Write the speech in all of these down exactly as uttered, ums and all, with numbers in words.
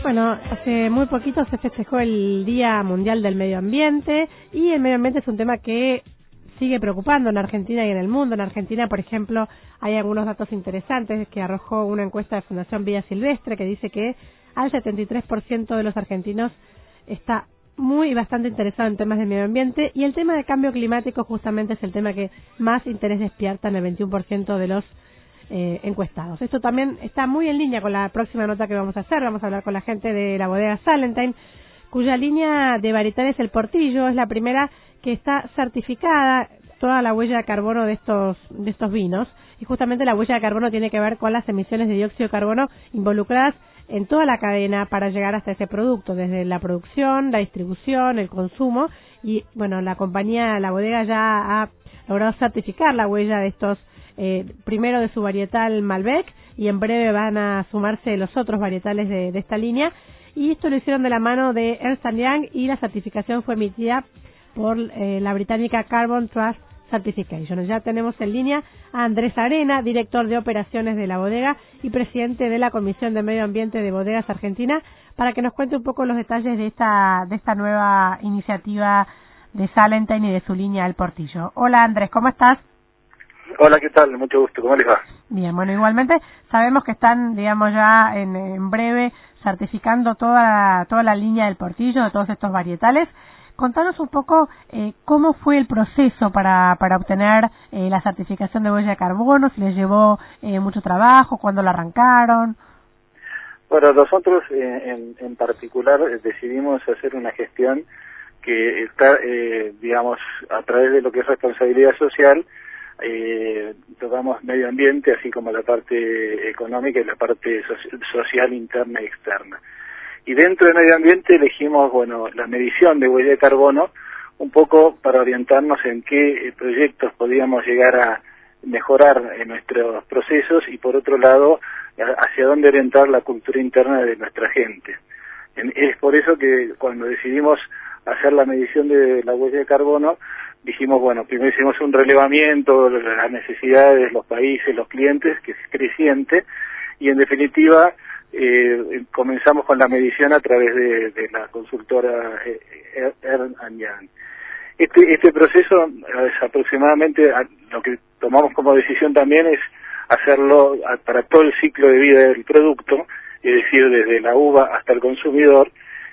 Bueno, hace muy poquito se festejó el Día Mundial del Medio Ambiente y el medio ambiente es un tema que sigue preocupando en Argentina y en el mundo. En Argentina, por ejemplo, hay algunos datos interesantes que arrojó una encuesta de Fundación Vida Silvestre que dice que al setenta y tres por ciento de los argentinos está muy y bastante interesado en temas de medio ambiente, y el tema de cambio climático justamente es el tema que más interés despierta en el veintiuno por ciento de los eh, encuestados. Esto también está muy en línea con la próxima nota que vamos a hacer. Vamos a hablar con la gente de la bodega Salentine, cuya línea de varietales El Portillo es la primera que está certificada toda la huella de carbono de estos de estos vinos, y justamente la huella de carbono tiene que ver con las emisiones de dióxido de carbono involucradas en toda la cadena para llegar hasta ese producto, desde la producción, la distribución, el consumo, y bueno, la compañía, la bodega ya ha logrado certificar la huella de estos, eh, primero de su varietal Malbec, y en breve van a sumarse los otros varietales de, de esta línea, y esto lo hicieron de la mano de Ernst and Young, y la certificación fue emitida por eh, la británica Carbon Trust Certification. Ya tenemos en línea a Andrés Arena, director de operaciones de la bodega y presidente de la Comisión de Medio Ambiente de Bodegas Argentina, para que nos cuente un poco los detalles de esta de esta nueva iniciativa de Salentine y de su línea El Portillo. Hola Andrés, ¿cómo estás? Hola, ¿qué tal? Mucho gusto, ¿cómo les va? Bien, bueno, igualmente sabemos que están, digamos, ya en, en breve certificando toda, toda la línea del Portillo, de todos estos varietales. Contanos un poco eh, cómo fue el proceso para, para obtener eh, la certificación de huella de carbono, si les llevó eh, mucho trabajo, cuándo la arrancaron. Bueno, nosotros eh, en, en particular eh, decidimos hacer una gestión que está, eh, digamos, a través de lo que es responsabilidad social, eh, tocamos medio ambiente, así como la parte económica y la parte so- social interna y externa. Y dentro de medio ambiente elegimos, bueno, la medición de huella de carbono, un poco para orientarnos en qué proyectos podíamos llegar a mejorar en nuestros procesos, y por otro lado, hacia dónde orientar la cultura interna de nuestra gente. Es por eso que cuando decidimos hacer la medición de la huella de carbono, dijimos, bueno, primero hicimos un relevamiento de las necesidades, los países, los clientes, que es creciente, y en definitiva, Eh, comenzamos con la medición a través de, de la consultora eh, Ernst and Young. Este, este proceso es aproximadamente, a, lo que tomamos como decisión también es hacerlo a, para todo el ciclo de vida del producto, es decir, desde la uva hasta el consumidor,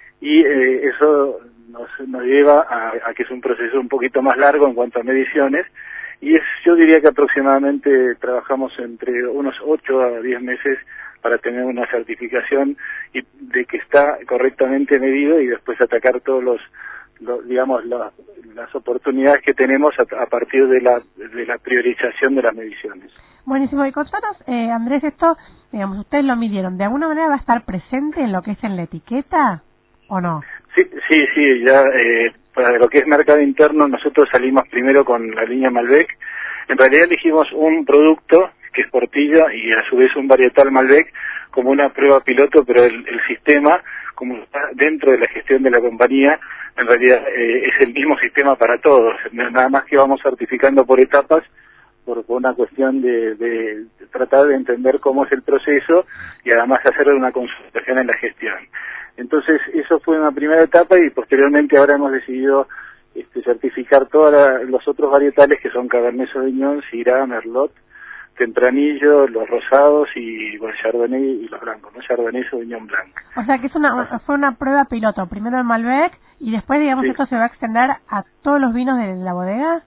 y eh, eso nos, nos lleva a, a que es un proceso un poquito más largo en cuanto a mediciones, y es, yo diría que aproximadamente trabajamos entre unos ocho a diez meses para tener una certificación y de que está correctamente medido, y después atacar todos los, los digamos, la, las oportunidades que tenemos a, a partir de la, de la priorización de las mediciones. Buenísimo. Y contanos, eh, Andrés, esto, digamos, ustedes lo midieron, ¿de alguna manera va a estar presente en lo que es en la etiqueta o no? Sí, sí, sí, ya eh, para lo que es mercado interno nosotros salimos primero con la línea Malbec. En realidad elegimos un producto que es Portillo y a su vez un varietal Malbec como una prueba piloto, pero el, el sistema, como está dentro de la gestión de la compañía, en realidad eh, es el mismo sistema para todos, nada más que vamos certificando por etapas, por, por una cuestión de, de, de tratar de entender cómo es el proceso y además hacer una consultación en la gestión. Entonces eso fue una primera etapa, y posteriormente ahora hemos decidido este, certificar todos los otros varietales, que son Cabernet Sauvignon, Syrah, Merlot, Tempranillo, los rosados y bueno, Chardonnay y los blancos, ¿no? Chardonnay, Sauvignon Blanc. O sea que es una fue una prueba piloto, primero el Malbec y después, digamos, sí. Esto se va a extender a todos los vinos de la bodega.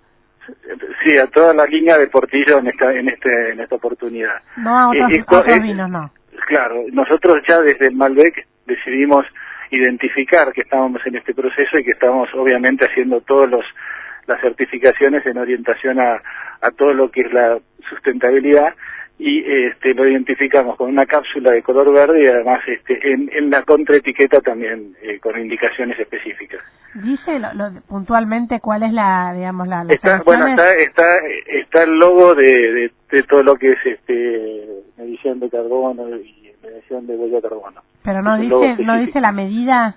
Sí, a toda la línea de Portillo en esta en este en esta oportunidad. No a otros, Esto, a otros es, vinos, no. Claro, nosotros ya desde el Malbec decidimos identificar que estábamos en este proceso y que estamos obviamente haciendo todos los las certificaciones en orientación a, a todo lo que es la sustentabilidad, y este lo identificamos con una cápsula de color verde y además este en, en la contraetiqueta también eh, con indicaciones específicas. Dice lo, lo, puntualmente cuál es la, digamos, la... Las está, bueno, está, está, está el logo de, de, de todo lo que es este medición de carbono y medición de huella de carbono. Pero no dice, no dice la medida...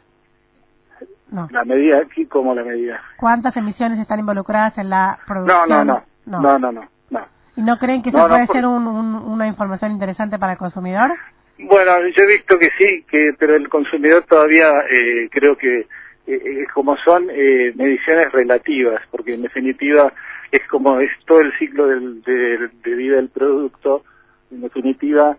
No. La medida aquí, ¿cómo la medida? ¿Cuántas emisiones están involucradas en la producción? No, no, no, no, no, no, no. ¿Y no creen que eso no, puede no, por... ser un, un, una información interesante para el consumidor? Bueno, yo he visto que sí, que pero el consumidor todavía eh, creo que eh, como son eh, mediciones relativas, porque en definitiva es como es todo el ciclo del, de, de vida del producto, en definitiva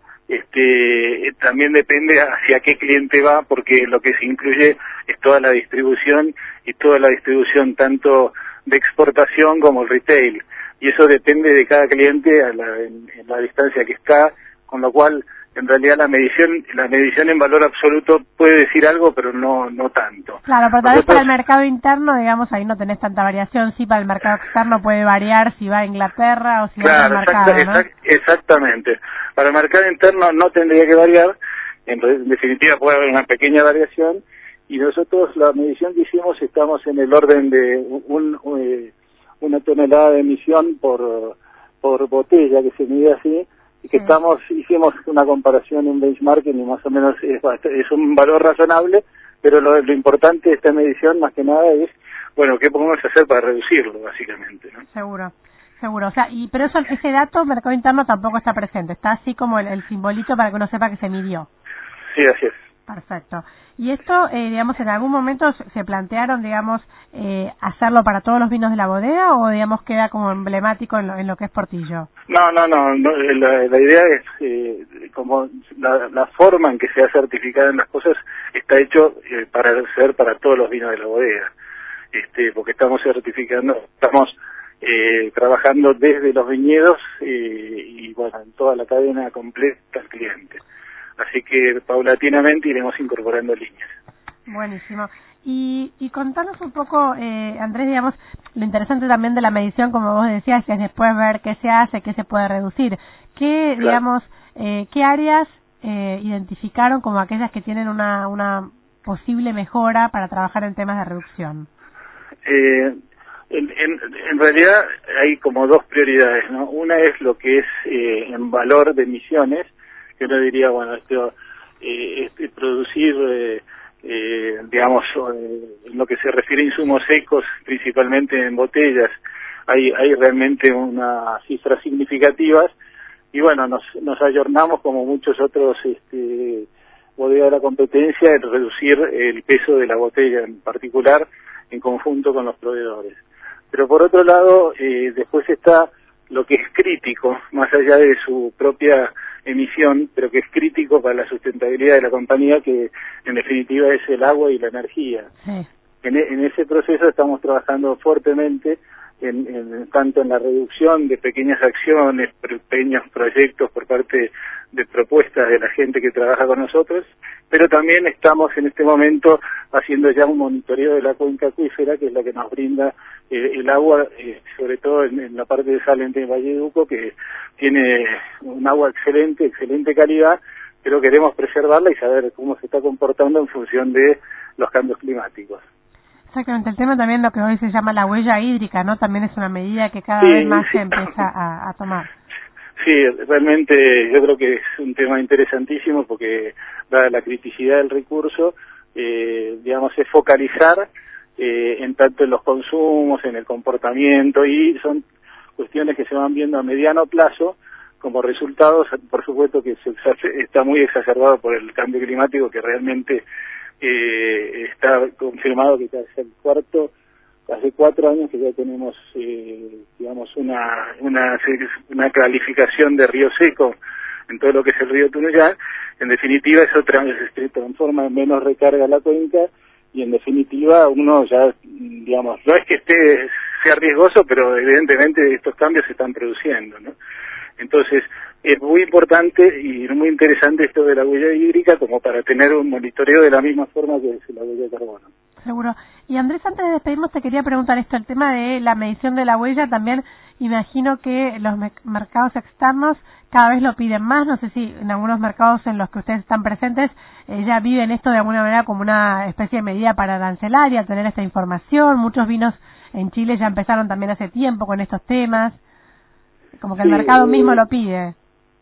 este también depende hacia qué cliente va, porque lo que se incluye es toda la distribución y toda la distribución tanto de exportación como el retail, y eso depende de cada cliente a la, en, en la distancia que está, con lo cual en realidad la medición la medición en valor absoluto puede decir algo, pero no no tanto. Claro, pero tal vez para el mercado interno, digamos, ahí no tenés tanta variación. Sí, para el mercado externo puede variar si va a Inglaterra o si claro, va al mercado, exacta, ¿no? exact, exactamente. Para el mercado interno no tendría que variar, en, en definitiva puede haber una pequeña variación, y nosotros la medición que hicimos estamos en el orden de un, un, eh, una tonelada de emisión por, por botella, que se mide así, y que estamos hicimos una comparación, un benchmarking, y más o menos es, es un valor razonable, pero lo, lo importante de esta medición más que nada es, bueno, qué podemos hacer para reducirlo, básicamente, ¿no? Seguro, seguro. O sea, y pero eso, ese dato mercado interno tampoco está presente, está así como el, el simbolito para que uno sepa que se midió. Sí, así es. Perfecto. Y esto, eh, digamos, en algún momento se plantearon, digamos, eh, hacerlo para todos los vinos de la bodega, o, digamos, queda como emblemático en lo, en lo que es Portillo. No, no, no, no la, la idea es, eh, como la, la forma en que se ha certificado en las cosas está hecho eh, para ser para todos los vinos de la bodega, este, porque estamos certificando, estamos eh, trabajando desde los viñedos eh, y, bueno, en toda la cadena completa al cliente. Así que paulatinamente iremos incorporando líneas. Buenísimo. Y, y contanos un poco, eh, Andrés, digamos, lo interesante también de la medición, como vos decías, es después ver qué se hace, qué se puede reducir. ¿Qué, claro. digamos, eh, qué áreas eh, identificaron como aquellas que tienen una, una posible mejora para trabajar en temas de reducción? Eh, en, en, en realidad hay como dos prioridades, ¿no? Una es lo que es eh, en valor de emisiones, que uno diría, bueno, esto, eh, este, producir, eh, eh, digamos, eh, en lo que se refiere a insumos secos, principalmente en botellas, hay, hay realmente unas cifras significativas, y bueno, nos, nos ayornamos como muchos otros este, bodegas de la competencia en reducir el peso de la botella en particular, en conjunto con los proveedores. Pero por otro lado, eh, después está lo que es crítico, más allá de su propia emisión, pero que es crítico para la sustentabilidad de la compañía, que en definitiva es el agua y la energía. Sí. En, en ese proceso estamos trabajando fuertemente, en, en, tanto en la reducción de pequeñas acciones, pequeños proyectos por parte de propuestas de la gente que trabaja con nosotros, pero también estamos en este momento haciendo ya un monitoreo de la cuenca acuífera, que es la que nos brinda eh, el agua, eh, sobre todo en, en la parte de Salente de Valleduco, que tiene un agua excelente, excelente calidad, pero queremos preservarla y saber cómo se está comportando en función de los cambios climáticos. Exactamente, el tema también lo que hoy se llama la huella hídrica, ¿no? También es una medida que cada sí, vez más sí. se empieza a, a tomar. Sí, realmente yo creo que es un tema interesantísimo porque, dada la criticidad del recurso, eh, digamos, es focalizar eh, en tanto en los consumos, en el comportamiento, y son cuestiones que se van viendo a mediano plazo como resultados, por supuesto que se está muy exacerbado por el cambio climático, que realmente eh, está confirmado que hace el cuarto hace cuatro años que ya tenemos eh, digamos una una una calificación de río seco en todo lo que es el río Tunuyán. En definitiva eso se transforma en menos recarga a la cuenca, y en definitiva uno ya, digamos, no es que esté sea riesgoso, pero evidentemente estos cambios se están produciendo, ¿no? Entonces, es muy importante y muy interesante esto de la huella hídrica como para tener un monitoreo de la misma forma que es la huella de carbono. Seguro. Y Andrés, antes de despedirnos te quería preguntar esto, el tema de la medición de la huella, también imagino que los me- mercados externos cada vez lo piden más, no sé si en algunos mercados en los que ustedes están presentes eh, ya viven esto de alguna manera como una especie de medida para arancelaria, tener esta información. Muchos vinos en Chile ya empezaron también hace tiempo con estos temas, como que el sí, mercado mismo eh, lo pide.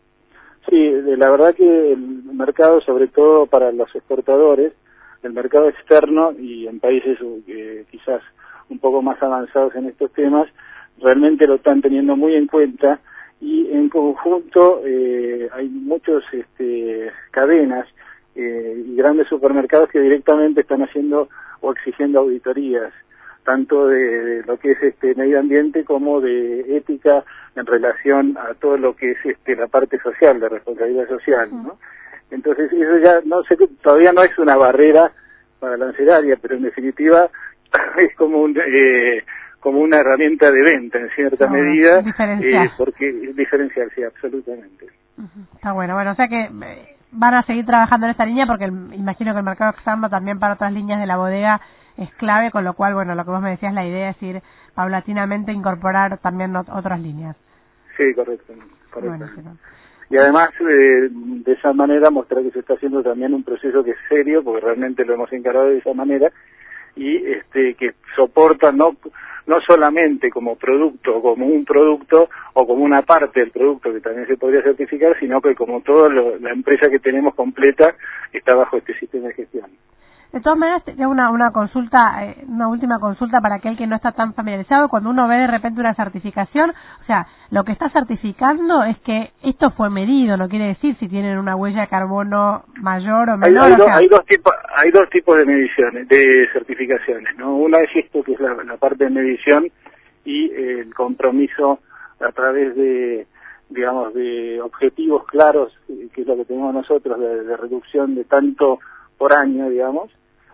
Sí, la verdad que el mercado, sobre todo para los exportadores, el mercado externo y en países eh, quizás un poco más avanzados en estos temas, realmente lo están teniendo muy en cuenta, y en conjunto eh, hay muchos este, cadenas eh, y grandes supermercados que directamente están haciendo o exigiendo auditorías, tanto de, de lo que es este medio ambiente como de ética en relación a todo lo que es este la parte social, de responsabilidad social, ¿no? Entonces eso ya no sé, todavía no es una barrera para la Lancetaria, pero en definitiva es como un eh, como una herramienta de venta en cierta no, medida, diferencial. Eh, porque diferencial, sí, absolutamente. Uh-huh. Está bueno, bueno, o sea que eh, van a seguir trabajando en esta línea porque el, imagino que el mercado externo también para otras líneas de la bodega es clave, con lo cual, bueno, lo que vos me decías, la idea es ir paulatinamente incorporar también ot- otras líneas. Sí, correcto, correcto. Bueno, pero... Y además, eh, de esa manera, mostrar que se está haciendo también un proceso que es serio, porque realmente lo hemos encarado de esa manera, y este que soporta no no solamente como producto, como un producto o como una parte del producto que también se podría certificar, sino que como toda lo, la empresa que tenemos completa está bajo este sistema de gestión. De todas maneras, tengo una, una consulta, eh, una última consulta para aquel que no está tan familiarizado. Cuando uno ve de repente una certificación, o sea, lo que está certificando es que esto fue medido, no quiere decir si tienen una huella de carbono mayor o menor. Hay, hay, o do, sea... hay dos tipos, hay dos tipos de mediciones, de certificaciones, ¿no? Una es esto que es la, la parte de medición y eh, el compromiso a través de, digamos, de objetivos claros, que es lo que tenemos nosotros de, de reducción de tanto por año, digamos.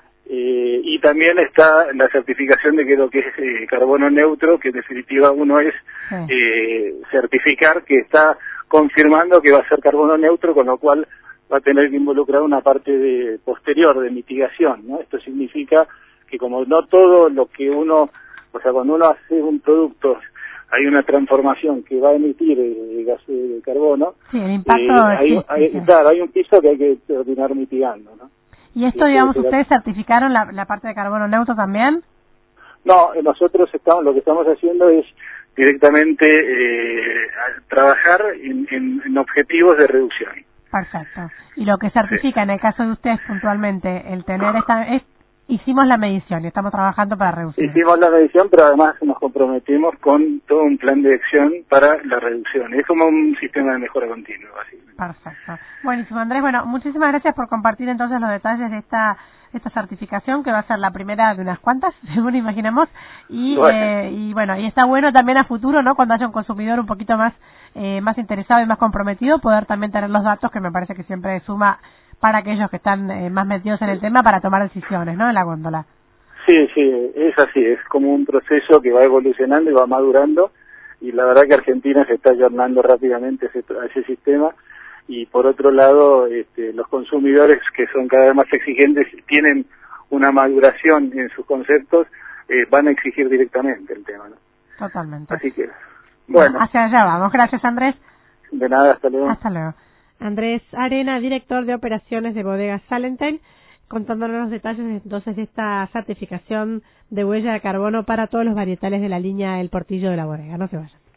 Eh, y también está la certificación de que lo que es eh, carbono neutro, que en definitiva uno es sí. eh, certificar que está confirmando que va a ser carbono neutro, con lo cual va a tener que involucrar una parte de posterior de mitigación, ¿no? Esto significa que como no todo lo que uno, o sea, cuando uno hace un producto, hay una transformación que va a emitir eh, gases de carbono, sí, el impacto eh, hay, existe, hay, sí. Claro, hay un piso que hay que terminar mitigando, ¿no? ¿Y esto, digamos, ustedes certificaron la, la parte de carbono neutro también? No, nosotros estamos, lo que estamos haciendo es directamente eh, trabajar en, en, en objetivos de reducción. Perfecto. Y lo que certifica, sí. En el caso de ustedes puntualmente, el tener esta... Es, hicimos la medición y estamos trabajando para reducir. Hicimos la medición, pero además nos comprometimos con todo un plan de acción para la reducción. Es como un sistema de mejora continua, básicamente. Perfecto. Buenísimo, Andrés. Bueno, muchísimas gracias por compartir entonces los detalles de esta esta certificación, que va a ser la primera de unas cuantas, según imaginamos. Y bueno. Eh, y bueno, y está bueno también a futuro, ¿no? Cuando haya un consumidor un poquito más eh, más interesado y más comprometido, poder también tener los datos, que me parece que siempre suma para aquellos que están eh, más metidos en el tema para tomar decisiones, ¿no? En la góndola. Sí, sí, es así, es como un proceso que va evolucionando y va madurando, y la verdad que Argentina se está ayornando rápidamente a ese, a ese sistema, y por otro lado, este, los consumidores, que son cada vez más exigentes, tienen una maduración en sus conceptos, eh, van a exigir directamente el tema, ¿no? Totalmente. Así que, bueno. Hacia allá vamos. Gracias, Andrés. De nada, hasta luego. Hasta luego. Andrés Arena, director de operaciones de Bodegas Salentine, contándonos los detalles entonces de esta certificación de huella de carbono para todos los varietales de la línea El Portillo de la Bodega. No se vayan.